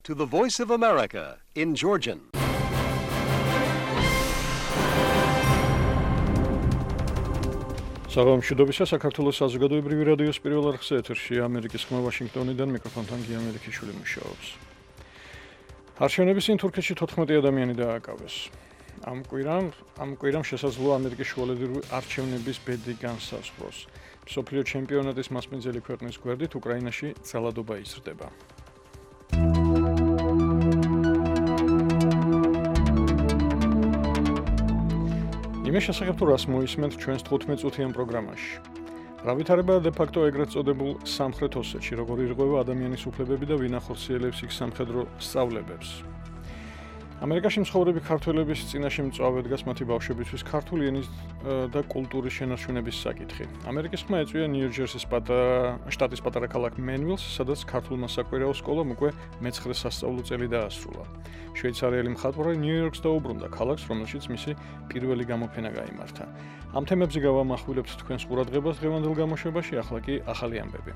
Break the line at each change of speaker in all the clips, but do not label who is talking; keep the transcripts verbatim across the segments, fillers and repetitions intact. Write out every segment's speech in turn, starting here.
To the Voice of America in Georgian.
საღამო მშვიდობისა, საქართველოს საზოგადოებრივი რადიოს პირველ არხზე ეთერში ამერიკის ხმა ვაშინგტონიდან მიკროფონთან გი ამერიკიშვილი მუშაობს. არჩევნების წინ თურქეთში თოთხმეტი ადამიანი დააკავეს. ამ კვირამ, ამ კვირამ შესაძლოა ამერიკის შუალედური არჩევნების ბედი განსაზღვროს. მსოფლიო ჩემპიონატის მასპინძელი ქვეყნის გვერდით უკრაინაში ძალადობა იზრდება. იმის შესახებ თუ რას მოისმენთ ჩვენს თხუთმეტ-წუთიან პროგრამაში. რა ვითარება de facto ეგრეთ წოდებულ სამხრეთ ოსეთში, როგორ ირღვევა ადამიანის უფლებები და ვინ ახორციელებს იქ სამხედრო სწავლებებს. ამერიკაში მცხოვრები ქართველების წინაშე მწვავედ დგას მათი ბავშვებისთვის ქართული ენის და კულტურის შენარჩუნების საკითხი. ამერიკის ხმა ეწვია ნიუ-ჯერსის შტატის პატარა ქალაქ მენვილს, სადაც ქართულმა საკვირაო სკოლამ უკვე მეცხრე სასწავლო წელი დაასრულა. შვეიცარიელი მხატვარი ნიუ-იორკს დაუბრუნდა ქალაქს, რომელშიც მისი პირველი გამოფენა გაიმართა. ამ თემებზე გავამახვილებთ თქვენს ყურადღებას დღევანდელ გამოშვებაში, ახლა კი ახალი ამბები.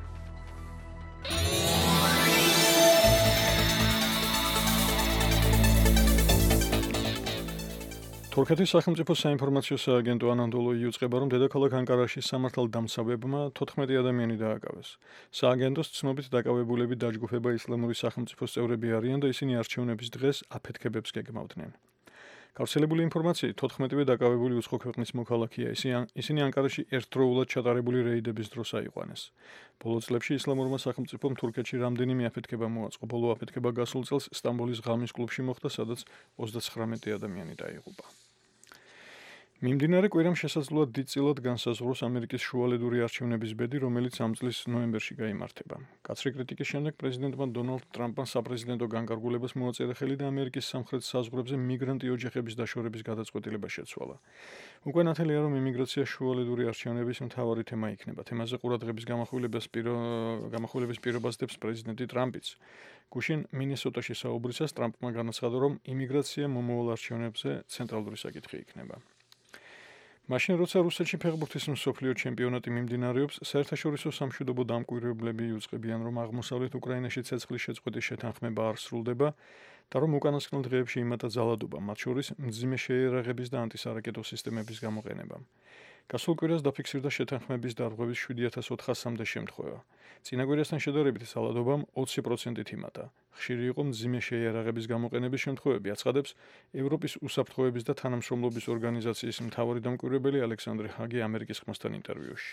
თურქეთის სახელმწიფო საინფორმაციო სააგენტო ანადოლუ იუწყება, რომ დედაქალაქ ანკარაში სამართალდამცავებმა თოთხმეტი ადამიანი დააკავეს. სააგენტოს ცნობით დაკავებულები დაჯგუფება ისლამური სახელმწიფოს წევრები არიან და ისინი არჩევნების დღეს აფეთქებებს გეგმავდნენ. გავრცელებული ინფორმაციით თოთხმეტივე დაკავებული უცხო ქვეყნის მოქალაქეა, ისინი ანკარაში ერთდროულად ჩატარებული რეიდების დროს აიყვანეს. ბოლო წლებში ისლამურმა სახელმწიფომ თურქეთში რამდენიმე აფეთქება მოაწყო. ბოლო აფეთქება გასულ წელს სტამბოლის ღამის კლუბში მოხდა, სადაც ოცდაცხრამეტი ადამიანი დაიღუპა. მიმდინარე კვირამ შესაძლოა დიდწილად განსაზღვროს ამერიკის შუალედური არჩევნების ბედი, რომელიც ამ წლის ნოემბერში გაიმართება. კაცრი კრიტიკის შემდეგ პრეზიდენტმა დონალდ ტრამპმა საპრეზიდენტო განკარგულებას მოაწერა ხელი და ამერიკის სამხრეთ საზღვრებზე მიგრანტი ოჯახების დაშორების გადაწყვეტილება შეცვალა. უკვე ნათელია, რომ იმიგრაცია შუალედური არჩევნების მთავარი თემა იქნება. თემაზე ყურადღების გამახვილებას გამახვილების პირობას დებს პრეზიდენტი ტრამპიც. გუშინ მინესოტაში საუბრისას ტრამპმა განაცხადა, რომ იმიგრაცია მომავალ არჩევნებზე ცენტრალური საკითხი იქნება. მაშინ როცა რუსეთში ფეხბურთის მსოფლიო ჩემპიონატი მიმდინარეობს, საერთაშორისო სამშვიდობო დამკვირვებლები იუწყებიან, რომ აღმოსავლეთ უკრაინაში ცეცხლის შეწყვეტის შეთანხმება არ სრულდება და რომ უკანასკნელ დღეებში იმატა ძალადობა, მათ შორის მძიმე შეიარაღების და ანტისარაკეტო სისტემების გამოყენება. გასულ კვირას დაფიქსირდა შეთანხმების დარღვევის შვიდი ათას ოთხასამდე შემთხვევა. წინა კვირასთან შედარებით ძალადობამ ოცი პროცენტით იმატა. ხშირი იყო მძიმე შეიარაღების გამოყენების შემთხვევები, აცხადებს ევროპის უსაფრთხოების და თანამშრომლობის ორგანიზაციის მთავარი დამკვირვებელი ალექსანდრე ჰაგი ამერიკის ხმასთან ინტერვიუში.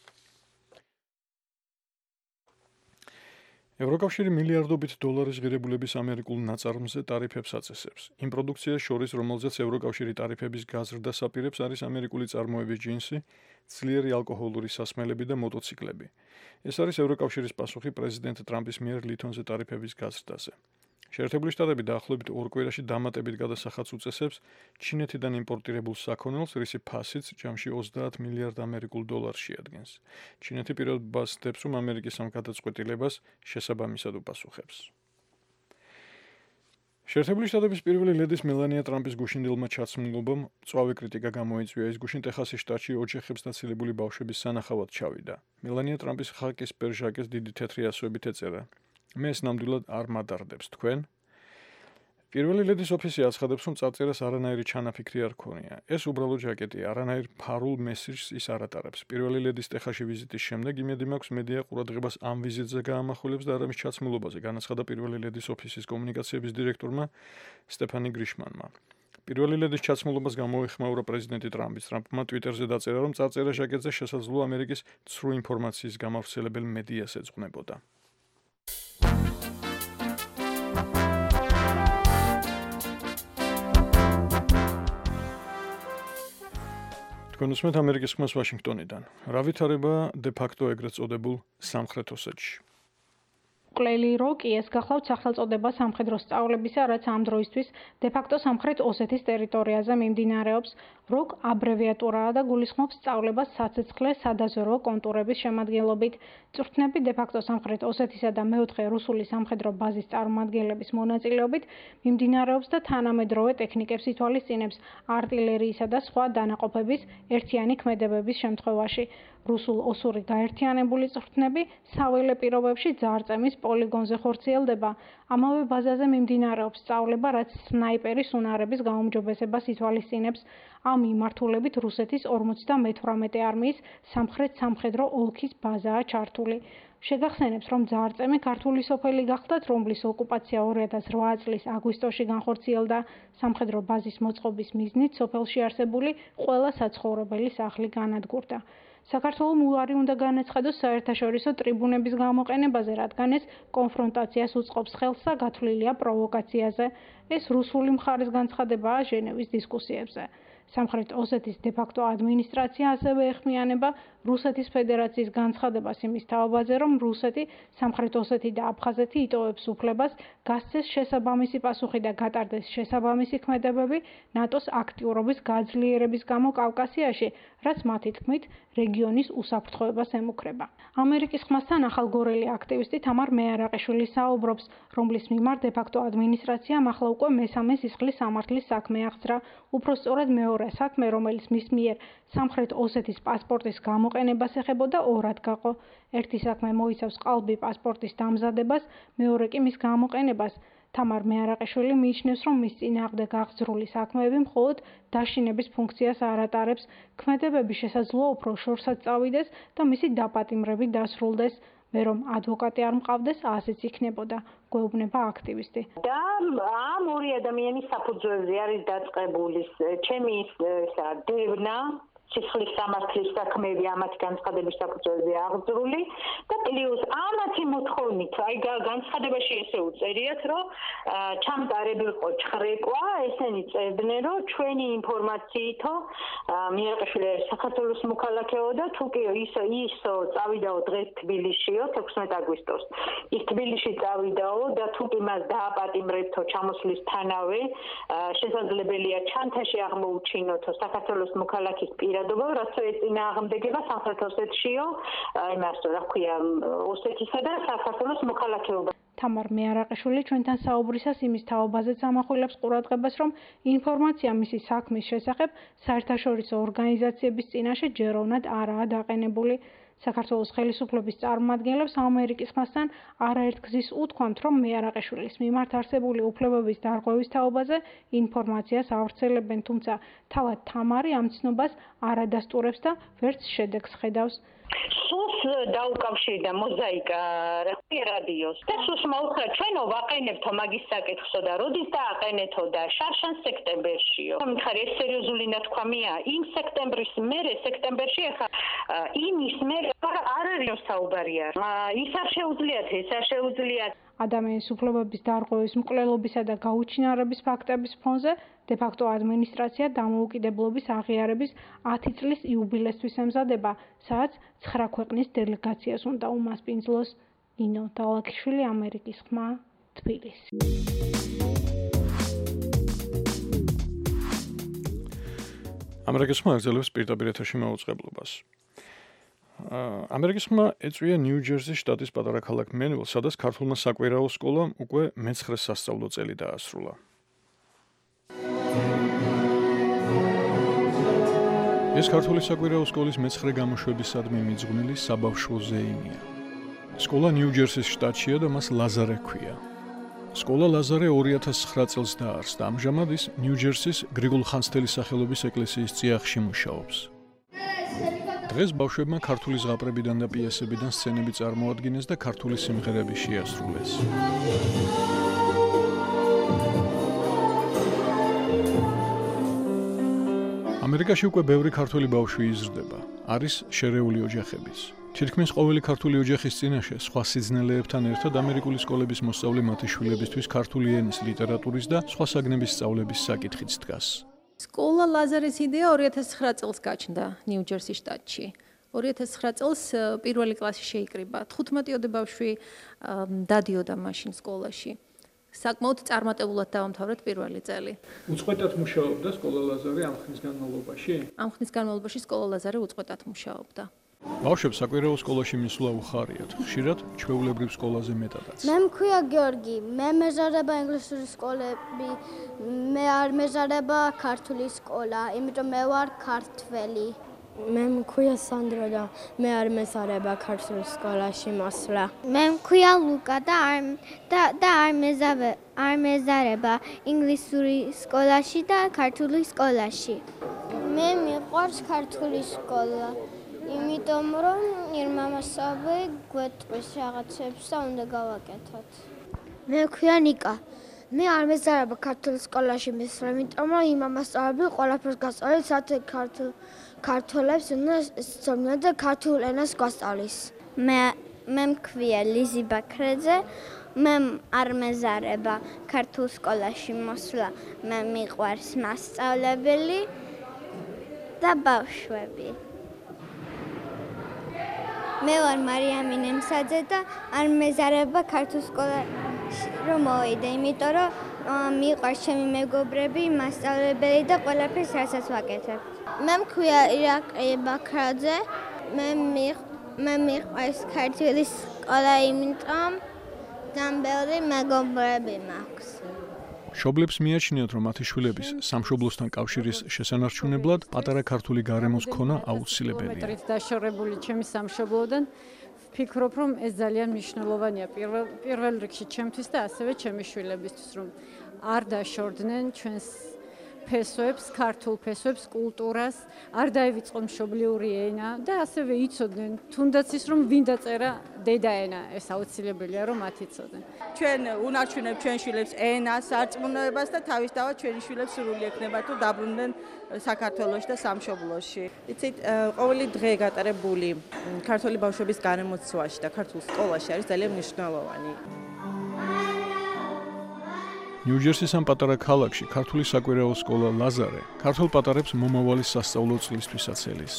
ევროკავშირი მილიარდობით დოლარის ღირებულების ამერიკულ ნაწარმზე ტარიფებს აწესებს. იმ პროდუქციას შორის, რომელზეც ევროკავშირი ტარიფების გაზრდას აპირებს, არის ამერიკული წარმოების ჯინსი, ძლიერი ალკოჰოლური სასმელები და მოტოციკლები. ეს არის ევროკავშირის პასუხი პრეზიდენტ ტრამპის მიერ ლითონზე ტარიფების გაზრდაზე. შეერთებული შტატები დაახლოებით ორ კვირაში დამატებით გადასახადს უწესებს ჩინეთიდან იმპორტირებულ საქონელს, რისი ფასიც ჯამში ოცდაათ მილიარდ ამერიკულ დოლარს შეადგენს. ჩინეთი პირობას დებს, რომ ამერიკის ამ გადაწყვეტილებას შესაბამისად უპასუხებს. შეერთებული შტატების პირველი ლედის მელანია ტრამპის გუშინდელმა ჩაცმულობამ მწვავე კრიტიკა გამოიწვია. ის გუშინ ტეხასის შტატში ოჯახებს დაცილებული ბავშვების სანახავად ჩავიდა. მელანია ტრამპის ხაკის პერჟაკეს დიდი თეთრი ასოებით ეწერა. მე ეს ნამდვილად არ მადარდებს თქვენ. პირველი ლედის ოფისი აცხადებს, რომ წარწერას არანაირი ჩანაფიქრი არ ქონია. ეს უბრალო ჯაკეტია, არანაირ ფარულ მესიჯს ის არ ატარებს. პირველი ლედის ტეხასში ვიზიტის შემდეგ იმედი მაქვს მედია ყურადღებას ამ ვიზიტზე გაამახვილებს და არ ამის ჩაცმულობაზე, განაცხადა პირველი ლედის ოფისის კომუნიკაციების დირექტორმა სტეფანი გრიშმანმა. პირველი ლედის ჩაცმულობას გამოეხმაურა პრეზიდენტი ტრამპის. ტრამპმა ტვიტერზე დაწერა, რომ წარწერა ჟაკეტზე შესაძლოა ამერიკის ცრუ ინფორმაციის გამავრცელებელ მედიას ეძღვნებოდა. თქვენ უსმენთ ამერიკის ხმას ვაშინგტონიდან. რა ვითარება de facto ეგრეთ წოდებულ სამხრეთ ოსეთში?
კლელი როკი ეს გახლავთ სახელწოდება სამხედრო სწავლებისა, რაც ამ დროისთვის de facto სამხრეთ ოსეთის ტერიტორიაზე მიმდინარეობს. როკ აბრევიატურაა და გულისხმობს სწავლებას საცეცხლე სადაზვერვო კონტურების შემადგენლობით. წვრთნები de facto სამხრეთ ოსეთისა და მეოთხე რუსული სამხედრო ბაზის წარმომადგენლების მონაწილეობით მიმდინარეობს და თანამედროვე ტექნიკებს ითვალისწინებს არტილერიისა და სხვა დანაყოფების ერთიანი ქმედებების შემთხვევაში. რუსულ-ოსური გაერთიანებული წვრთნები საველე პირობებში ძარწემის პოლიგონზე ხორციელდება. ამავე ბაზაზე მიმდინარეობს სწავლება, რაც სნაიპერის უნარების გაუმჯობესებას ითვალისწინებს. ამ მიმართულებით რუსეთის ორმოცდამეთვრამეტე არმიის სამხრეთ სამხედრო ოლქის ბაზაა ჩართული. შეგახსენებს, რომ ძარწემი ქართული სოფელი გახლდათ, რომლის ოკუპაცია ორი ათას რვა წლის აგვისტოში განხორციელდა. სამხედრო ბაზის მოწყობის მიზნით სოფელში არსებული ყველა საცხოვრებელი სახლი განადგურდა. საქართველომ უარი უნდა განაცხადოს საერთაშორისო ტრიბუნების გამოყენებაზე, რადგან ეს კონფრონტაციას უწყობს ხელს და გათვლილია პროვოკაციაზე. ეს რუსული მხარის განცხადებაა ჟენევის დისკუსიებზე. სამხრეთ ოსეთის დე-ფაქტო ადმინისტრაცია ასევე ეხმიანება რუსეთის ფედერაციის განცხადებას იმის თაობაზე, რომ რუსეთი, სამხრეთ ოსეთი და აფხაზეთი იტოვებს უფლებას გასცეს შესაბამისი პასუხი და გატარდეს შესაბამისი ქმედებები ნატოს აქტიურობის გაძლიერების გამო კავკასიაში, რაც მათი თქმით რეგიონის უსაფრთხოებას ემუქრება. ამერიკის ხმასთან ახალგორელი აქტივისტი თამარ მეარაყიშვილი საუბრობს, რომლის მიმართ დე-ფაქტო ადმინისტრაციამ ახლა უკვე მესამე სისხლის სამართლის საქმე აღძრა, უпростоრად მეორე საქმე, რომელიც მის მიერ სამხრეთ ოსეთის პასპორტის გამოყენებას ეხებოდა, ორად გაყო. ერთი საქმე მოიცავს ყალბი პასპორტის დამზადებას, მეორე კი მის გამოყენებას. თამარ მეარაყიშვილი მიიჩნევს, რომ მის წინააღმდეგ აღძრული საქმეები მხოლოდ დაშინების ფუნქციას არ ატარებს, ქმედებები შესაძლოა უფრო შორსაც წავიდეს და მისი დაპატიმრებით დასრულდეს. მე რომ ადვოკატი არ მყავდეს, ასეც იქნებოდა, გვეუბნება აქტივისტი.
და ამ ორი ადამიანის საფუძველზე არის დაწყებული ჩემი ისა დევნა სისხლის სამართლის საქმეები ამათი განცხადების საფუძველზე აღძრული და პლუს ამათი მოთხოვნით, აი განცხადებაში ესე უწერიათ, რომ ჩამტარებულიყო ჩხრეკვა, ესენი წერდნენ, რომ ჩვენი ინფორმაციითო მეარაყიშვილი საქართველოს მოქალაქეო და თუკი ის ის წავიდაო დღეს თბილისშიო თექვსმეტ აგვისტოს. ის თბილისში წავიდაო და თუკი მას დააპატიმრებთო ჩამოსვლისთანავე, შესაძლებელია ჩანთაში აღმოუჩინოთო საქართველოს მოქალაქის პირადობა, რაც ეწინააღმდეგება სამხრეთ ოსეთშიო, იმას რა ქვია, ოსეთისა და საქართველოს მოქალაქეობა.
თამარ მეარაყიშვილი ჩვენთან საუბრისას იმის თაობაზეც ამახვილებს ყურადღებას, რომ ინფორმაცია მისი საქმის შესახებ საერთაშორისო ორგანიზაციების წინაშე ჯეროვნად არაა დაყენებული. საქართველოს ხელისუფლების წარმომადგენლებს ამერიკის ხმასთან არაერთგზის უთქვამთ, რომ მეარაყიშვილის მიმართ არსებული უფლებების დარღვევის თაობაზე ინფორმაციას ავრცელებენ, თუმცა თავად თამარი ამ ცნობას არ ადასტურებს და ვერც შედეგს ხედავს.
სულს დაუკავშირდა მოზაიკა რადიოს და სულს მოუხრა ჩვენო ვაყენებთო მაგის საკითხსო და როდის დააყენეთო და შარშან სექტემბერშიო. მითხარი ეს სერიოზული ნათქვამია იმ სექტემბრის მერე სექტემბერში ახლა იმის მერე არ არის საუბარია. ის არ შეუძლიათ, ეს არ შეუძლიათ.
ადამიანის უფლებების დარღვევის მკვლელობისა და გაუჩინარების ფაქტების ფონზე დე-ფაქტო ადმინისტრაცია დამოუკიდებლობის აღიარების ათი წლის იუბილესთვის ემზადება, სადაც ცხრა ქვეყნის დელეგაციას უნდა უმასპინძლოს. ნინო დალაქიშვილი, ამერიკის ხმა, თბილისი.
ამერიკის ხმა აგრძელებს პირდაპირ ეთერში მაუწყებლობას. ამერიკის ხმა ეწვია ნიუ-ჯერსის შტატის პატარა ქალაქ მენვილს, სადაც ქართულმა საკვირაო სკოლამ უკვე მეცხრე სასწავლო წელი დაასრულა. ეს ქართული საკვირაო სკოლის მეცხრე გამოშვებისადმი მიძღვნილი საბავშვო ზეიმია. სკოლა ნიუ-ჯერსის შტატშია და მას ლაზარე ჰქვია. სკოლა ლაზარე ორი ათას ცხრა წელს დაარსდა. ამჟამად ის ნიუ-ჯერსის გრიგოლ ხანძთელის სახელობის ეკლესიის წიაღში მუშაობს. დღეს ბავშვებმა ქართული ზღაპრებიდან და პიესებიდან სცენები წარმოადგინეს და ქართული სიმღერები შეასრულეს. ამერიკაში უკვე ბევრი ქართული ბავშვი იზრდება. არის შერეული ოჯახებიც. თითქმის ყოველი ქართული ოჯახის წინაშე სხვა სიძნელეებთან ერთად ამერიკული სკოლების მოსწავლე მათი შვილებისთვის ქართული ენის, ლიტერატურის და სხვა საგნების სწავლების საკითხიც დგას.
სკოლა ლაზარის იდეა ორი ათას ცხრა წელს გაჩნდა ნიუ-ჯერსის შტატში. ორი ათას ცხრა წელს პირველი კლასი შეიკრიბა. თხუთმეტიოდე ბავშვი დადიოდა მაშინ სკოლაში. საკმაოდ წარმატებულად დაამთავრეთ პირველი წელი.
უწყვეტად მუშაობდა სკოლა ლაზარე ამ ხნის განმავლობაში?
ამ ხნის განმავლობაში სკოლა ლაზარე უწყვეტად მუშაობდა.
ბავშვებს საკვირაო სკოლაში მისვლა უხარიათ, ხშირად ჩვეულებრივ სკოლაზე მეტადაც.
მე მქვია გიორგი, მე მეზარება ინგლისური სკოლები, მე არ მეზარება ქართული სკოლა, იმიტომ მე ვარ ქართველი. მე მქვია სანდრო და მე არ მეზარება ქართულ სკოლაში მოსვლა. მე მქვია ლუკა და არ და და არ მეზავე არ მეზარება ინგლისური სკოლაში და ქართული სკოლაში. მე მიყვარს ქართული სკოლა, იმიტომ რომ ირმამასწავლებელი გვეტყვის რაღაცებს და უნდა გავაკეთოთ. მე მქვია ნიკა. მე არ მეზარება ქართულ სკოლაში მისვლა, იმიტომ რომ იმამასწავლებელი ყველაფერს გასწავლის, საერთოდ ქართულ ქართველებს უნდა სწავლენ და ქართულ ენას გვასწავლის. მე მე მქვია ლიზი ბაქრაძე, მე არ მეზარება ქართულ სკოლაში მოსვლა, მე მიყვარს მასწავლებელი და ბავშვები. მე ვარ მარიამი ნემსაძე და არ მეზარება ქართულ სკოლაში რომ მოვიდე, იმიტომ რომ მიყვარს ჩემი მეგობრები, მასწავლებელი და ყველაფერს რასაც ვაკეთებ. მე მქვია ირაკლი ბაქრაძე, მე მე მიყვარს ქართული სკოლა, იმიტომ ძალიან ბევრი მეგობრები მაქვს.
მშობლებს მიაჩნიათ, რომ მათი შვილების სამშობლოსთან კავშირის შესანარჩუნებლად პატარა ქართული გარემოს ქონა აუცილებელია.
მეტრით დაშორებული ჩემი სამშობლოდან ვფიქრობ, რომ ეს ძალიან მნიშვნელოვანია პირველ პირველ რიგში ჩემთვის და ასევე ჩემი შვილებისთვის, რომ არ დაშორდნენ ჩვენს ფესვებს, ქართულ ფესვებს, კულტურას, არ დაივიწყონ მშობლიური ენა და ასევე იცოდნენ, თუნდაც ის რომ ვინ დაწერა დედაენა, ეს აუცილებელია რომ მათ იცოდნენ.
ჩვენ უნარჩუნებთ ჩვენ შვილებს ენას, სარწმუნოებას და თავისთავად ჩვენი შვილებს სურვილი ექნება თუ დაბრუნდნენ საქართველოში და სამშობლოში. იცით, ყოველი დღე გატარებული ქართული ბავშვების გარემოცვაში და ქართულ სკოლაში არის ძალიან მნიშვნელოვანი.
ნიუ-ჯერსის ამ პატარა ქალაქში ქართული საკვირაო სკოლა ლაზარე ქართულ პატარებს მომავალი სასწავლო წლისთვისაც ელის.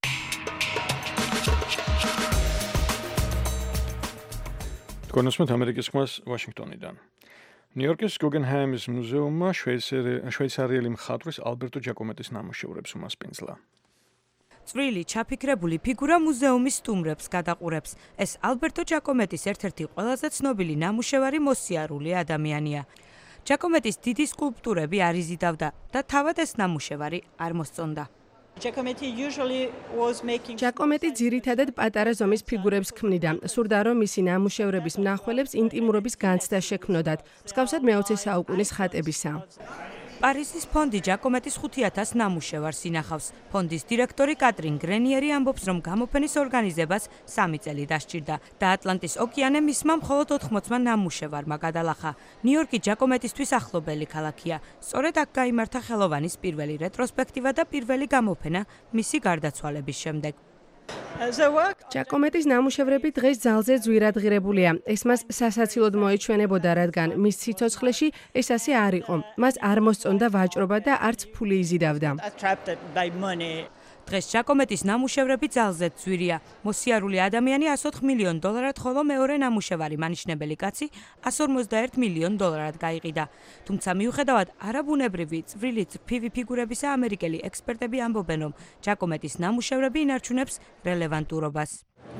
თქვენ უსმენთ ამერიკის ხმას ვაშინგტონიდან. ნიუ-იორკის გუგენჰაიმის მუზეუმმა შვეიცარიელი მხატვრის ალბერტო ჯაკომეტის ნამუშევრებს უმასპინძლა.
წვრილი ჩაფიქრებული ფიგურა მუზეუმის სტუმრებს გადაყურებს. ეს ალბერტო ჯაკომეტის ერთ-ერთი ყველაზე ცნობილი ნამუშევარი მოსიარული ადამიანია. ჯაკომეტის დიდი სკულპტურები არ იზიდავდა და თავად ეს ნამუშევარი არ მოსწონდა.
ჯაკომეტი ძირითადად პატარა ზომის ფიგურებს ქმნიდა. სურდა რომ მისი ნამუშევრების მნახველებს ინტიმურობის განცდა შექმნოდათ, მსგავსად მეოცე საუკუნის ხატებისა.
პარიზის ფონდი ჯაკომეტის ხუთი ათას ნამუშევარს ინახავს. ფონდის დირექტორი კატრინ გრენიერი ამბობს, რომ გამოფენის ორგანიზებას სამი წელი დასჭირდა და ატლანტის ოკეანე მისმა მხოლოდ ოთხმოცმა ნამუშევარმა გადალახა. ნიუ-იორკი ჯაკომეტისთვის ახლობელი ქალაქია. სწორედ აქ გაიმართა ხელოვანის პირველი რეტროსპექტივა და პირველი გამოფენა მისი გარდაცვალების შემდეგ.
ჯაკომეტის ნამუშევრები დღეს ძალზე ძვირადღირებულია. ეს მას სასაცილოდ მოეჩვენებოდა, რადგან მის სიცოცხლეში ეს ასე არ იყო. მას არ მოსწონდა ვაჭრობა და არც ფული იზიდავდა.
დღეს ჯაკომეტის ნამუშევრები ძალზე ძვირია. მოსიარული ადამიანი εκατს ოთხ მილიონ დოლარად, ხოლო მეორე ნამუშევარი მანიშნებელი კაცი εκατს ორმოცდაერთ მილიონ დოლარად გაიყიდა. თუმცა მიუხედავად არაბუნებრივი წვრილი წრფივი ფიგურებისა, ამერიკელი ექსპერტები ამბობენ, რომ ჯაკომეტის ნამუშევრები ინარჩუნებს რელევანტურობას.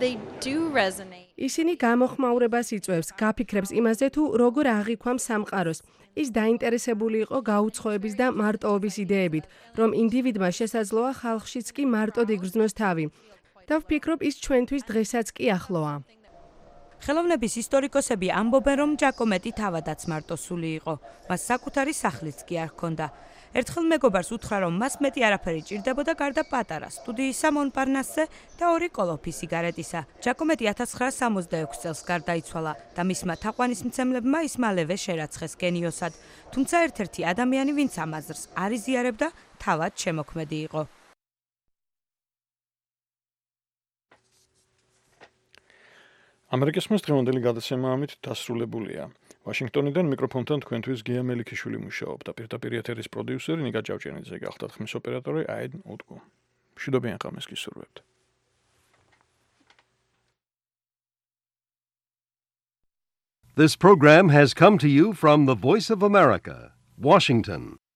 ისინი გამოხმაურებას იწვევს, გაფიქრებს იმაზე თუ როგორ აღიქვამს სამყაროს. ის დაინტერესებული იყო გაუცხოების და მარტოობის იდეებით, რომ ინდივიდმა შესაძლოა ხალხშიც კი მარტოდ იგრძნოს თავი. და ვფიქრობ, ის ჩვენთვის დღესაც კი ახლოა.
ხელოვნების ისტორიკოსები ამბობენ, რომ ჯაკომეტი თავადაც მარტოსული იყო. მას საკუთარი სახლიც კი არ ჰქონდა. ერთხელ მეგობარს უთხრა, რომ მას მეტი არაფერი ჭირდებოდა გარდა პატარა სტუდიისა მონპარნასზე და ორი კოლოფი სიგარეტისა. ჯაკომეტი ათას ცხრაას სამოცდაექვსი წელს გარდაიცვალა და მისმა თაყვანისმცემლებმა ის მალევე შერაცხეს გენიოსად. თუმცა ერთ-ერთი ადამიანი, ვინც ამ აზრს არ იზიარებდა, თავად შემოქმედი იყო.
ამერიკის ხმის დღევანდელი გადაცემა ამით დასრულებულია. ვაშინგტონიდან მიკროფონთან თქვენთვის გია მელიქიშვილი მუშაობდა. პირდაპირ ეთერის პროდიუსერი ნიკა ჭავჭიანიძე გახდათ, ხმის ოპერატორი აედნ უტკუ. მშვიდობიან ღამეს გისურვებთ.
This program has come to you from the Voice of America, Washington.